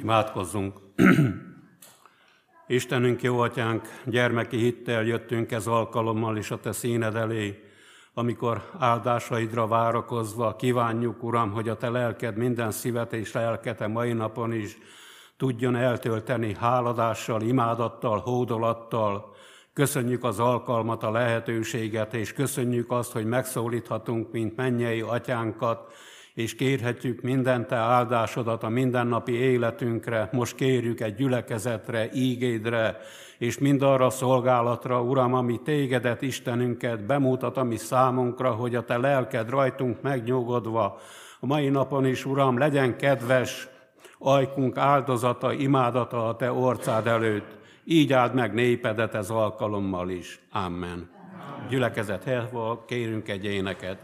Imádkozzunk! Istenünk, jó atyánk, gyermeki hittel jöttünk ez alkalommal is a te színed elé, amikor áldásaidra várakozva kívánjuk, Uram, hogy a te lelked minden szívet és lelket a mai napon is tudjon eltölteni háladással, imádattal, hódolattal. Köszönjük az alkalmat, a lehetőséget, és köszönjük azt, hogy megszólíthatunk, mint mennyei atyánkat, és kérhetjük minden te áldásodat a mindennapi életünkre, most kérjük egy gyülekezetre, ígédre, és mindarra a szolgálatra, Uram, ami tégedet, Istenünket bemutat a mi számunkra, hogy a te lelked rajtunk megnyugodva, a mai napon is, Uram, legyen kedves ajkunk áldozata, imádata a te orcád előtt. Így áld meg népedet ez alkalommal is. Amen. Gyülekezet helyről kérünk egy éneket.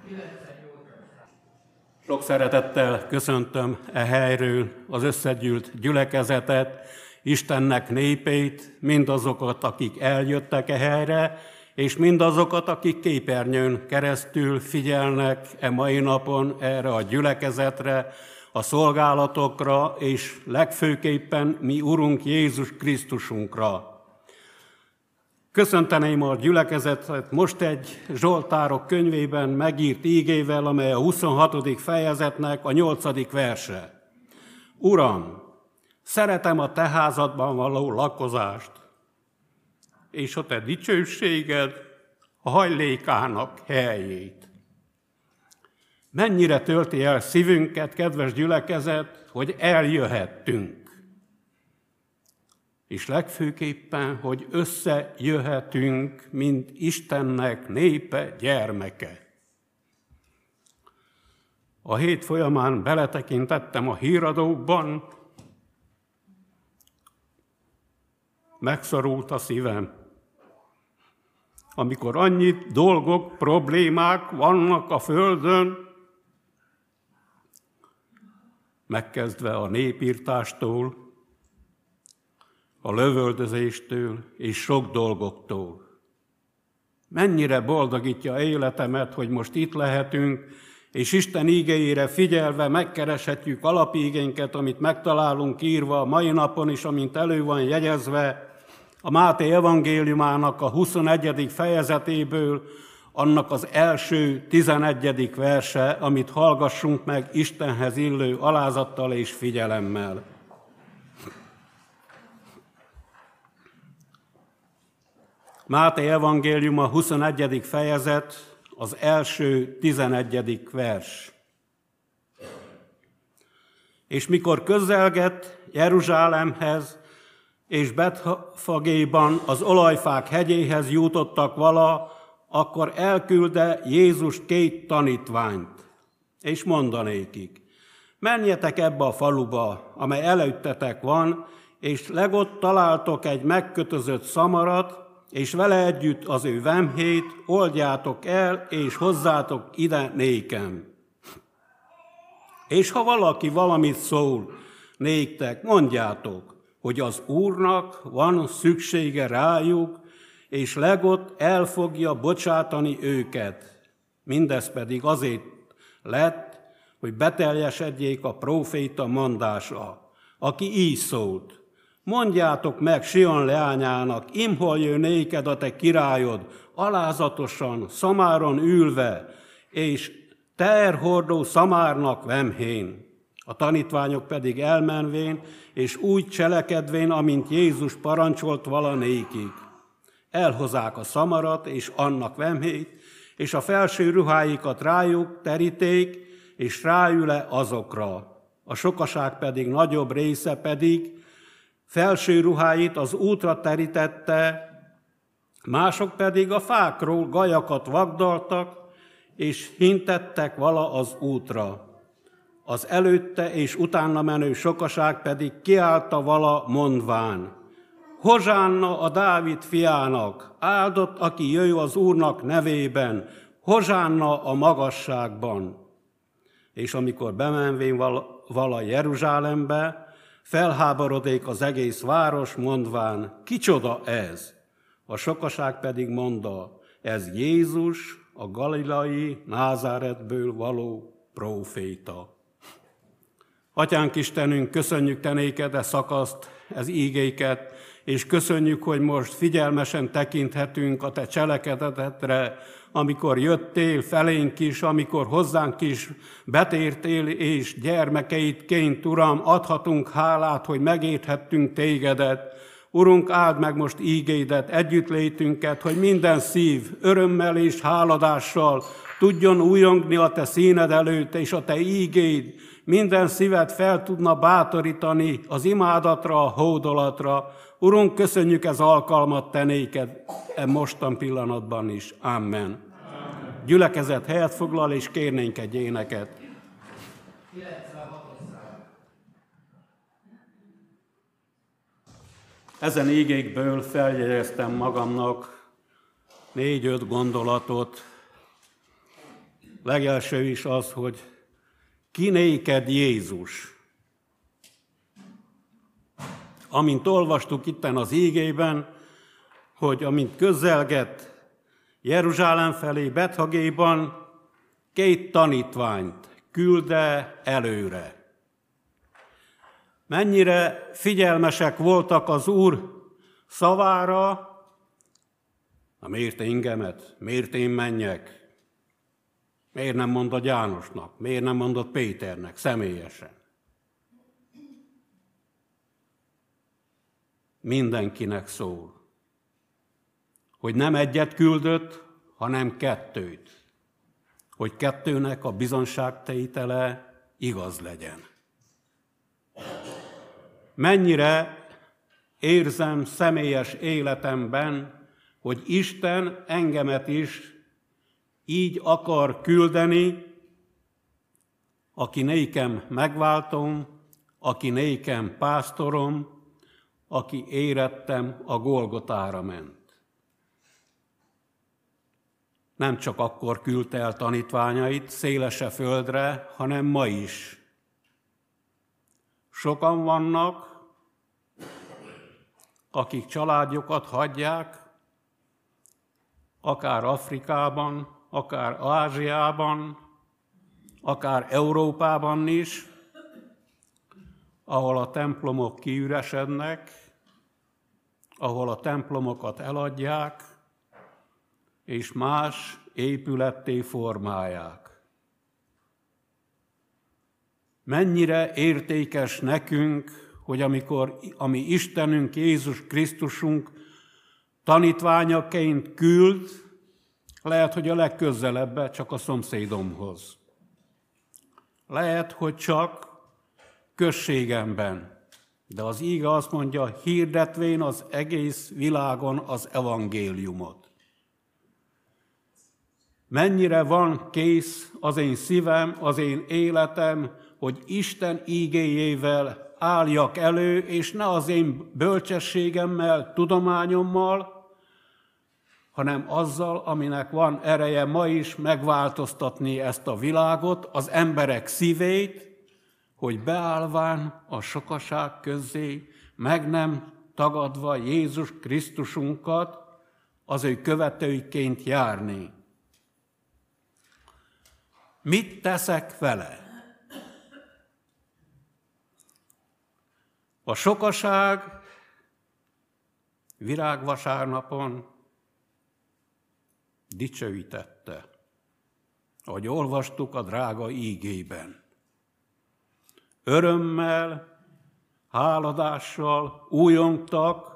Sok szeretettel köszöntöm e helyről az összegyűlt gyülekezetet, Istennek népét, mindazokat, akik eljöttek e helyre, és mindazokat, akik képernyőn keresztül figyelnek e mai napon erre a gyülekezetre, a szolgálatokra, és legfőképpen mi Urunk Jézus Krisztusunkra. Köszönteném a gyülekezetet most egy Zsoltárok könyvében megírt ígével, amely a 26. fejezetnek a 8. verse. Uram, szeretem a te házadban való lakozást, és a te dicsőséged a hajlékának helyét. Mennyire tölti el szívünket, kedves gyülekezet, hogy eljöhettünk. És legfőképpen, hogy összejöhetünk, mint Istennek népe, gyermeke. A hét folyamán beletekintettem a híradókban, megszorult a szívem. Amikor annyi dolgok, problémák vannak a földön, megkezdve a népírtástól, a lövöldözéstől és sok dolgoktól. Mennyire boldogítja életemet, hogy most itt lehetünk, és Isten ígéjére figyelve megkereshetjük alapígénket, amit megtalálunk írva a mai napon is, amint elő van jegyezve a Máté evangéliumának a 21. fejezetéből, annak az első 11. verse, amit hallgassunk meg Istenhez illő alázattal és figyelemmel. Máté evangéliuma 21. fejezet, az első 11. vers. És mikor közelgett Jeruzsálemhez, és Betfagéban az olajfák hegyéhez jutottak vala, akkor elküldte Jézus 2 tanítványt, és mondanékik, menjetek ebbe a faluba, amely előttetek van, és legott találtok egy megkötözött szamarat, és vele együtt az ő vemhét, oldjátok el, és hozzátok ide nékem. És ha valaki valamit szól néktek, mondjátok, hogy az Úrnak van szüksége rájuk, és legott el fogja bocsátani őket. Mindez pedig azért lett, hogy beteljesedjék a próféta mondása, aki így szólt. Mondjátok meg Sion leányának, imhol jön néked a te királyod, alázatosan, szamáron ülve, és teherhordó szamárnak vemhén. A tanítványok pedig elmenvén, és úgy cselekedvén, amint Jézus parancsolt vala nékik. Elhozák a szamarat, és annak vemhét, és a felső ruháikat rájuk teríték, és ráül-e azokra. A sokaság pedig nagyobb része pedig felső ruháit az útra terítette, mások pedig a fákról gajakat vagdaltak, és hintettek vala az útra. Az előtte és utána menő sokaság pedig kiállta vala mondván, Hozsánna a Dávid fiának, áldott, aki jöjj az Úrnak nevében, Hozsánna a magasságban. És amikor bemenvén vala Jeruzsálembe, felháborodék az egész város, mondván, kicsoda ez? A sokaság pedig mondta, ez Jézus, a galilai Názáretből való próféta. Atyánk Istenünk, köszönjük Te néked szakaszt, ez ígéket, és köszönjük, hogy most figyelmesen tekinthetünk a Te cselekedetedre, amikor jöttél felénk is, amikor hozzánk is betértél, és gyermekeidként, Uram, adhatunk hálát, hogy megérthettünk Tégedet. Urunk, áld meg most ígédet, együttlétünket, hogy minden szív örömmel és háladással tudjon újongni a Te színed előtt, és a Te ígéd minden szívet fel tudna bátorítani az imádatra, a hódolatra. Urunk, köszönjük ez alkalmat Te néked mostan pillanatban is. Amen. Gyülekezet helyet foglal, és kérnénk egy éneket. Ezen ígékből feljegyeztem magamnak 4-5 gondolatot. Legelső is az, hogy ki néked Jézus. Amint olvastuk itten az ígében, hogy amint közelgett Jeruzsálem felé Bethfagéban, 2 tanítványt külde előre. Mennyire figyelmesek voltak az Úr szavára, miért engemet, miért én menjek, miért nem mondod Jánosnak, miért nem mondod Péternek személyesen. Mindenkinek szól, hogy nem egyet küldött, hanem 2, hogy 2-nek a bizonságtétele igaz legyen. Mennyire érzem személyes életemben, hogy Isten engemet is így akar küldeni, aki nékem megváltom, aki nékem pásztorom, aki érettem a Golgotára ment. Nem csak akkor küldte el tanítványait szélese földre, hanem ma is. Sokan vannak, akik családjukat hagyják, akár Afrikában, akár Ázsiában, akár Európában is, ahol a templomok kiüresednek, ahol a templomokat eladják, és más épületté formálják. Mennyire értékes nekünk, hogy amikor a mi Istenünk, Jézus Krisztusunk tanítványaként küld, lehet, hogy a legközelebbre csak a szomszédomhoz. Lehet, hogy csak községemben, de az íge azt mondja, hirdetvén az egész világon az evangéliumot. Mennyire van kész az én szívem, az én életem, hogy Isten ígéjével álljak elő, és ne az én bölcsességemmel, tudományommal, hanem azzal, aminek van ereje ma is megváltoztatni ezt a világot, az emberek szívét, hogy beállván a sokaság közé, meg nem tagadva Jézus Krisztusunkat, az ő követőiként járni. Mit teszek vele? A sokaság virágvasárnapon dicsőítette, ahogy olvastuk a drága ígében. Örömmel, háladással újongtak,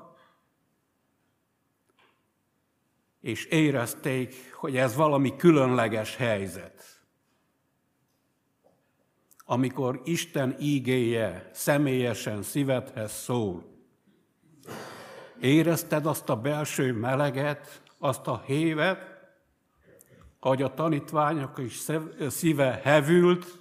és érezték, hogy ez valami különleges helyzet. Amikor Isten ígéje személyesen szívedhez szól. Érezted azt a belső meleget, azt a hévet, ahogy a tanítványok is szíve hevült,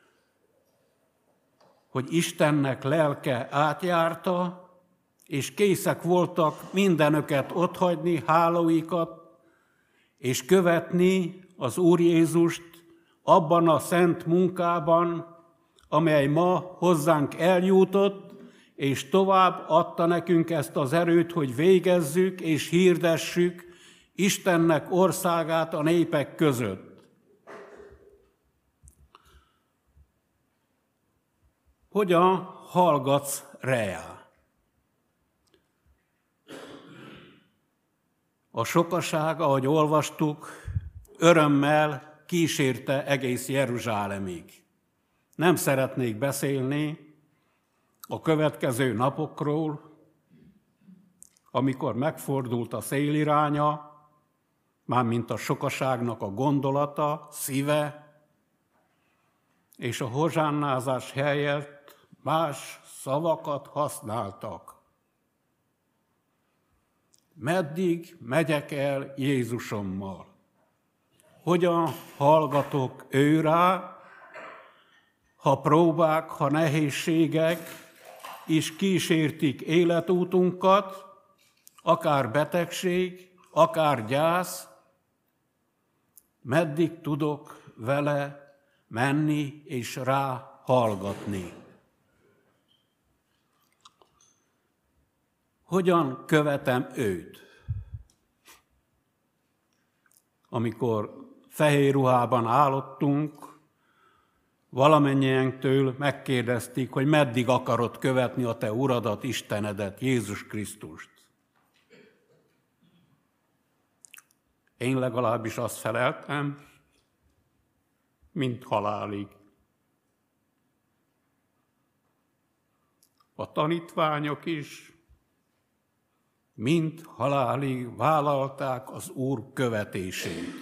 hogy Istennek lelke átjárta, és készek voltak mindenöket otthagyni, hálóikat, és követni az Úr Jézust abban a szent munkában, amely ma hozzánk eljutott, és tovább adta nekünk ezt az erőt, hogy végezzük és hirdessük Istennek országát a népek között. Hogyan hallgatsz reá? A sokaság, ahogy olvastuk, örömmel kísérte egész Jeruzsálemig. Nem szeretnék beszélni a következő napokról, amikor megfordult a széliránya, mármint a sokaságnak a gondolata, szíve, és a hozsánnázás helyett más szavakat használtak. Meddig megyek el Jézusommal? Hogyan hallgatok ő rá, ha próbák, ha nehézségek is kísértik életútunkat, akár betegség, akár gyász, meddig tudok vele menni és rá hallgatni? Hogyan követem őt? Amikor fehér ruhában állottunk, valamennyienktől megkérdezték, hogy meddig akarod követni a te Uradat, Istenedet, Jézus Krisztust. Én legalábbis azt feleltem, mint halálig. A tanítványok is mind halálig vállalták az Úr követését.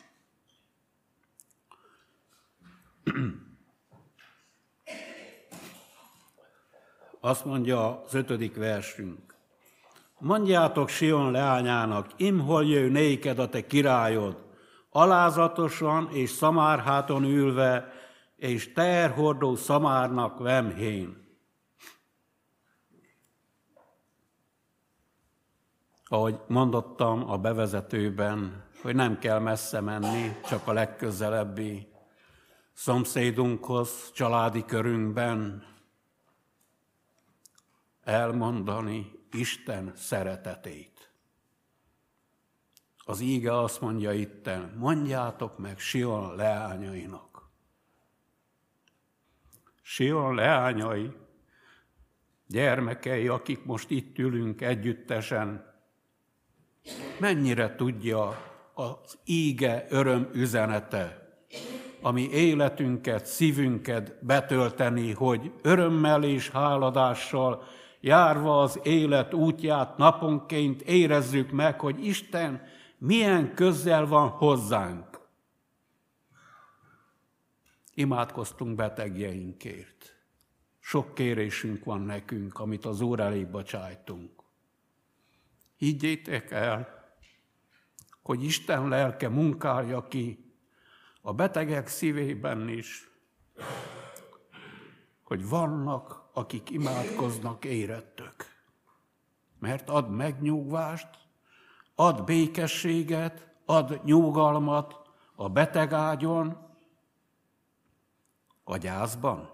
Azt mondja az 5. versünk. Mondjátok Sion leányának, imhol jöjj néked a te királyod, alázatosan és szamárháton ülve, és teherhordó szamárnak vemhén. Ahogy mondottam a bevezetőben, hogy nem kell messze menni, csak a legközelebbi szomszédunkhoz, családi körünkben elmondani Isten szeretetét. Az íge azt mondja itten, mondjátok meg Sion leányainak. Sion leányai, gyermekei, akik most itt ülünk együttesen, mennyire tudja az íge öröm üzenete, ami életünket, szívünket betölteni, hogy örömmel és háladással járva az élet útját naponként érezzük meg, hogy Isten milyen közel van hozzánk. Imádkoztunk betegjeinkért. Sok kérésünk van nekünk, amit az Úr elé bocsájtunk. Higgyétek el, hogy Isten lelke munkálja ki a betegek szívében is, hogy vannak, akik imádkoznak érettök. Mert ad megnyugvást, ad békességet, ad nyugalmat a betegágyon, a gyászban.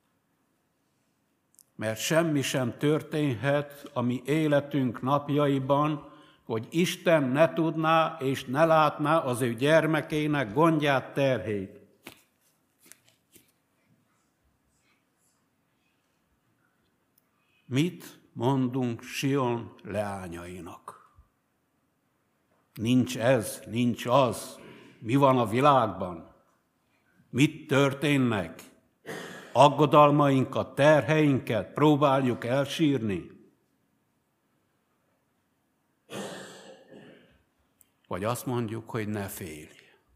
Mert semmi sem történhet a mi életünk napjaiban, hogy Isten ne tudná és ne látná az ő gyermekének gondját, terhét. Mit mondunk Sion leányainak? Nincs ez, nincs az. Mi van a világban? Mit történnek? Aggodalmainkat, terheinket próbáljuk elsírni? Vagy azt mondjuk, hogy ne félj.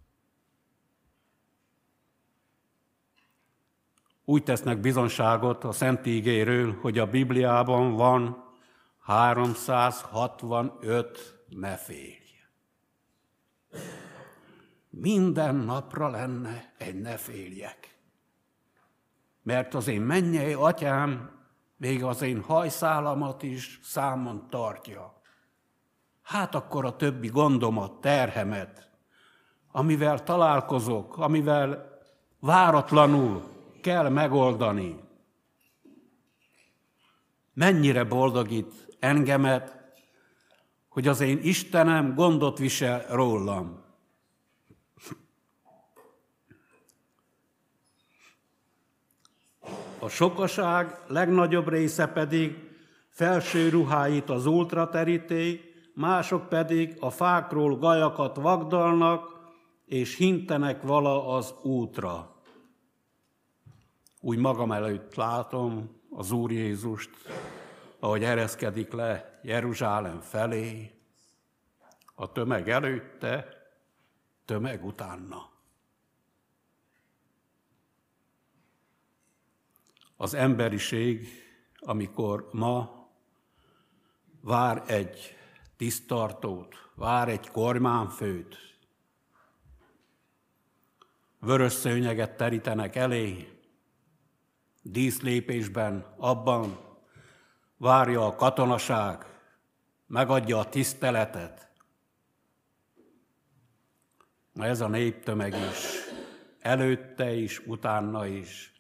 Úgy tesznek bizonságot a Szent Ígéről, hogy a Bibliában van 365 ne félj. Minden napra lenne egy ne féljek. Mert az én mennyei atyám még az én hajszálamat is számon tartja. Hát akkor a többi gondomat, terhemet, amivel találkozok, amivel váratlanul kell megoldani. Mennyire boldogít engemet, hogy az én Istenem gondot visel rólam. A sokaság legnagyobb része pedig felső ruháit az útra teríti, mások pedig a fákról gajakat vagdalnak, és hintenek vala az útra. Úgy magam előtt látom az Úr Jézust, ahogy ereszkedik le Jeruzsálem felé, a tömeg előtte, tömeg utána. Az emberiség, amikor ma vár egy tiszttartót, vár egy kormányfőt, vörös szőnyeget terítenek elé, díszlépésben abban várja a katonaság, megadja a tiszteletet. Na ez a néptömeg is, előtte is, utána is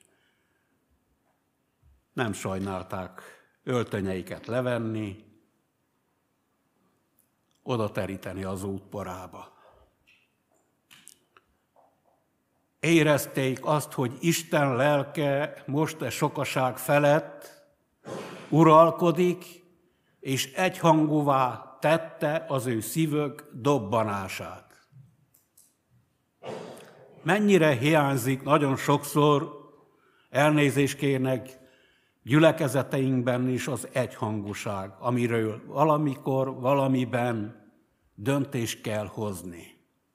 nem sajnálták öltönyeiket levenni, oda teríteni az útporába. Érezték azt, hogy Isten lelke most a sokaság felett uralkodik, és egyhangúvá tette az ő szívük dobbanását. Mennyire hiányzik nagyon sokszor, elnézést kérnek, gyülekezeteinkben is az egyhangúság, amiről valamikor, valamiben döntést kell hozni.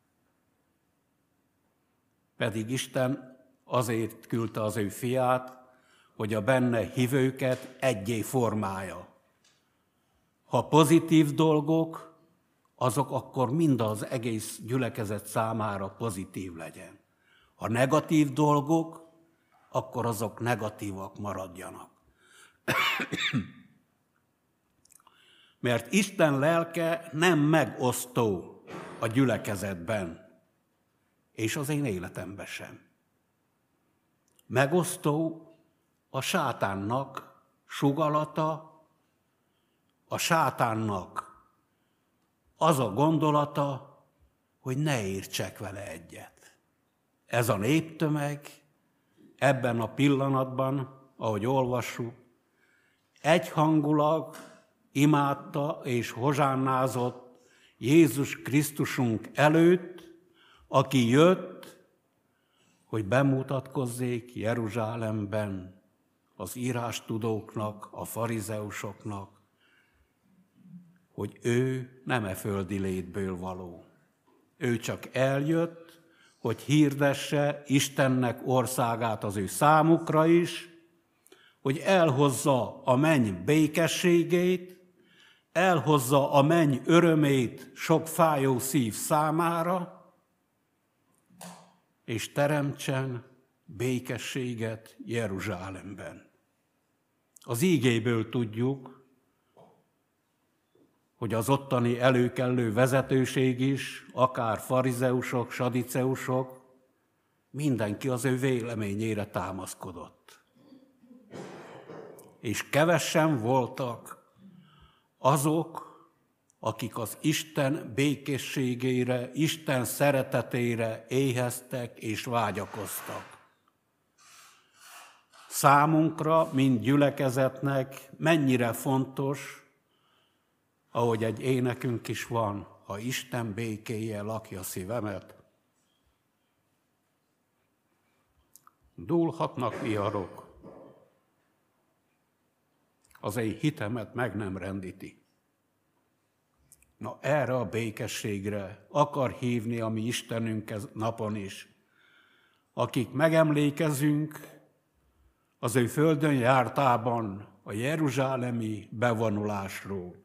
Pedig Isten azért küldte az ő fiát, hogy a benne hívőket eggyé formálja. Ha pozitív dolgok, azok akkor mind az egész gyülekezet számára pozitív legyen. Ha negatív dolgok, akkor azok negatívak maradjanak. Mert Isten lelke nem megosztó a gyülekezetben, és az én életemben sem. Megosztó a sátánnak sugallata, a sátánnak az a gondolata, hogy ne értsek vele egyet. Ez a néptömeg ebben a pillanatban, ahogy olvassuk, egyhangulag imádta és hozsánnázott Jézus Krisztusunk előtt, aki jött, hogy bemutatkozzék Jeruzsálemben az írástudóknak, a farizeusoknak, hogy ő nem e földi létből való. Ő csak eljött, hogy hirdesse Istennek országát az ő számukra is, hogy elhozza a menny békességét, elhozza a menny örömét sok fájó szív számára, és teremtsen békességet Jeruzsálemben. Az ígéből tudjuk, hogy az ottani előkelő vezetőség is, akár farizeusok, sadiceusok, mindenki az ő véleményére támaszkodott. És kevesen voltak azok, akik az Isten békességére, Isten szeretetére éheztek és vágyakoztak. Számunkra, mint gyülekezetnek mennyire fontos, ahogy egy énekünk is van, ha Isten békéje lakja szívemet. Dúlhatnak viharok, az én hitemet meg nem rendíti. Na erre a békességre akar hívni a mi Istenünk ez napon is, akik megemlékezünk az ő földön jártában a jeruzsálemi bevonulásról.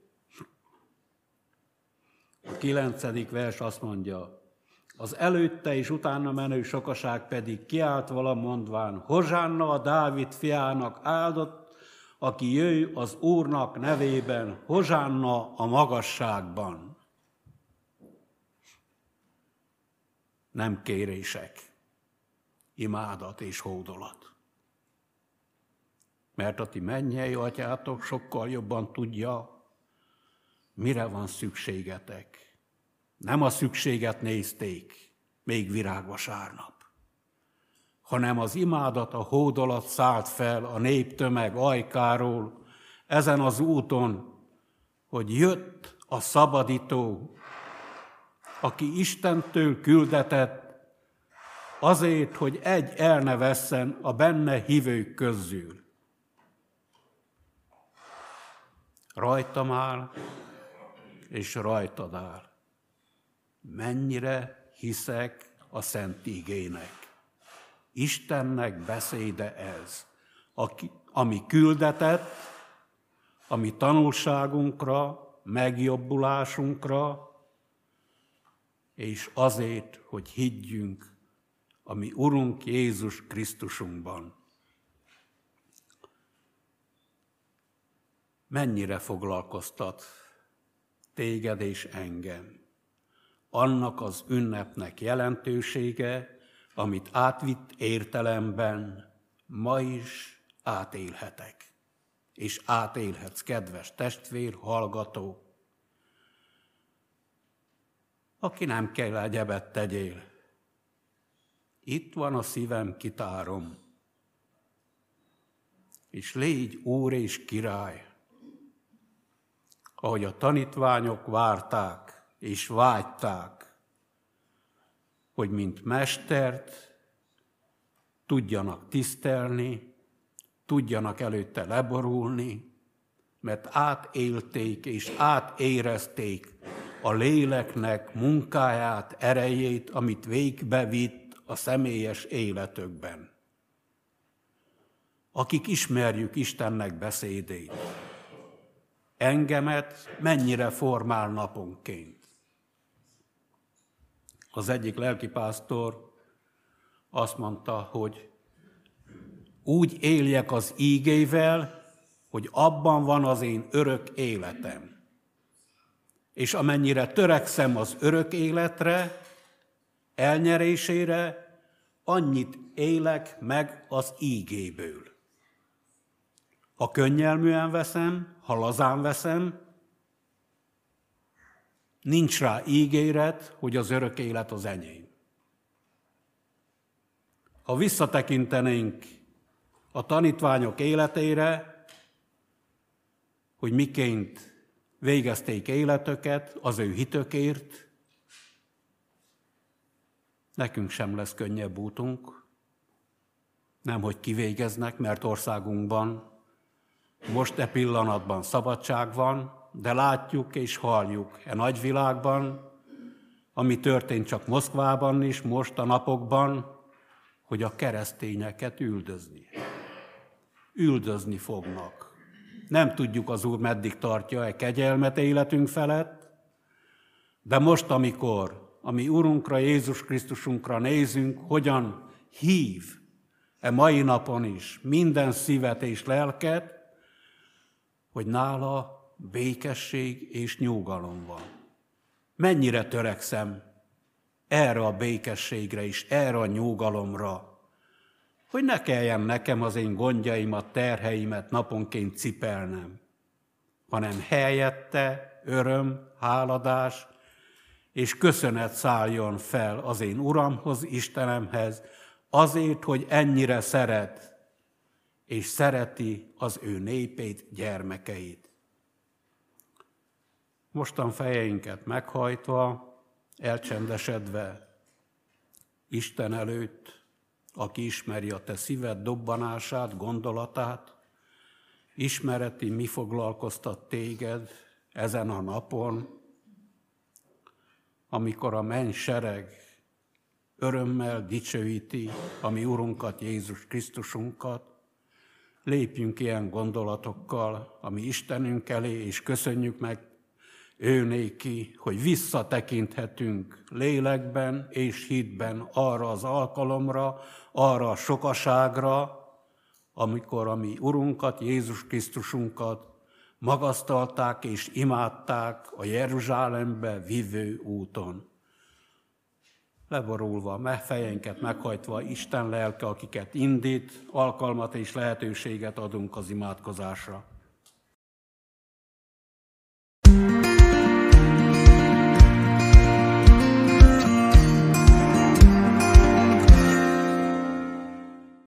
A 9. vers azt mondja, az előtte és utána menő sokaság pedig kiált vala mondván, hozsánna a Dávid fiának áldott, aki jöjj az Úrnak nevében, hozsánna a magasságban. Nem kérések, imádat és hódolat. Mert a ti mennyei atyátok sokkal jobban tudja, mire van szükségetek. Nem a szükséget nézték, még virágvasárnap, hanem az imádat a hódolat szállt fel a néptömeg ajkáról, ezen az úton, hogy jött a szabadító, aki Istentől küldetett, azért, hogy egy el ne vesszen a benne hívők közül. Rajtam áll, és rajtad áll. Mennyire hiszek a Szent Igének. Istennek beszéde ez, ami küldetett, ami tanulságunkra, megjobbulásunkra, és azért, hogy higgyünk a mi Urunk Jézus Krisztusunkban. Mennyire foglalkoztat téged és engem annak az ünnepnek jelentősége, amit átvitt értelemben ma is átélhetek. És átélhetsz, kedves testvér, hallgató, aki nem kell egyebet tegyél. Itt van a szívem, kitárom, és légy Úr és Király, ahogy a tanítványok várták és vágyták, hogy mint mestert tudjanak tisztelni, tudjanak előtte leborulni, mert átélték és átérezték a léleknek munkáját, erejét, amit végbevitt a személyes életükben. Akik ismerjük Istennek beszédét, engemet mennyire formál naponként. Az egyik lelkipásztor azt mondta, hogy úgy éljek az ígével, hogy abban van az én örök életem. És amennyire törekszem az örök életre, elnyerésére, annyit élek meg az ígéből. Ha könnyelműen veszem, ha lazán veszem, nincs rá ígéret, hogy az örök élet az enyém. Ha visszatekintenénk a tanítványok életére, hogy miként végezték életöket az ő hitükért, nekünk sem lesz könnyebb útunk, nemhogy kivégeznek, mert országunkban most e pillanatban szabadság van, de látjuk és halljuk e nagyvilágban, ami történt csak Moszkvában is, most a napokban, hogy a keresztényeket üldözni fognak. Nem tudjuk, az Úr meddig tartja kegyelmet életünk felett, de most, amikor a mi Urunkra, Jézus Krisztusunkra nézünk, hogyan hív mai napon is minden szívet és lelket, hogy nála békesség és nyugalom van. Mennyire törekszem erre a békességre és erre a nyugalomra, hogy ne kelljen nekem az én gondjaimat, terheimet naponként cipelnem, hanem helyette öröm, háladás és köszönet szálljon fel az én Uramhoz, Istenemhez, azért, hogy ennyire szeret, és szereti az ő népét, gyermekeit. Mostan fejeinket meghajtva, elcsendesedve Isten előtt, aki ismeri a te szíved dobbanását, gondolatát, ismereti, mi foglalkoztat téged ezen a napon, amikor a menny sereg örömmel dicsőíti a mi Urunkat, Jézus Krisztusunkat. Lépjünk ilyen gondolatokkal a mi Istenünk elé, és köszönjük meg ő néki, hogy visszatekinthetünk lélekben és hitben arra az alkalomra, arra a sokaságra, amikor a mi Urunkat, Jézus Krisztusunkat magasztalták és imádták a Jeruzsálembe vívő úton. Leborulva, fejeinket meghajtva, Isten lelke, akiket indít, alkalmat és lehetőséget adunk az imádkozásra.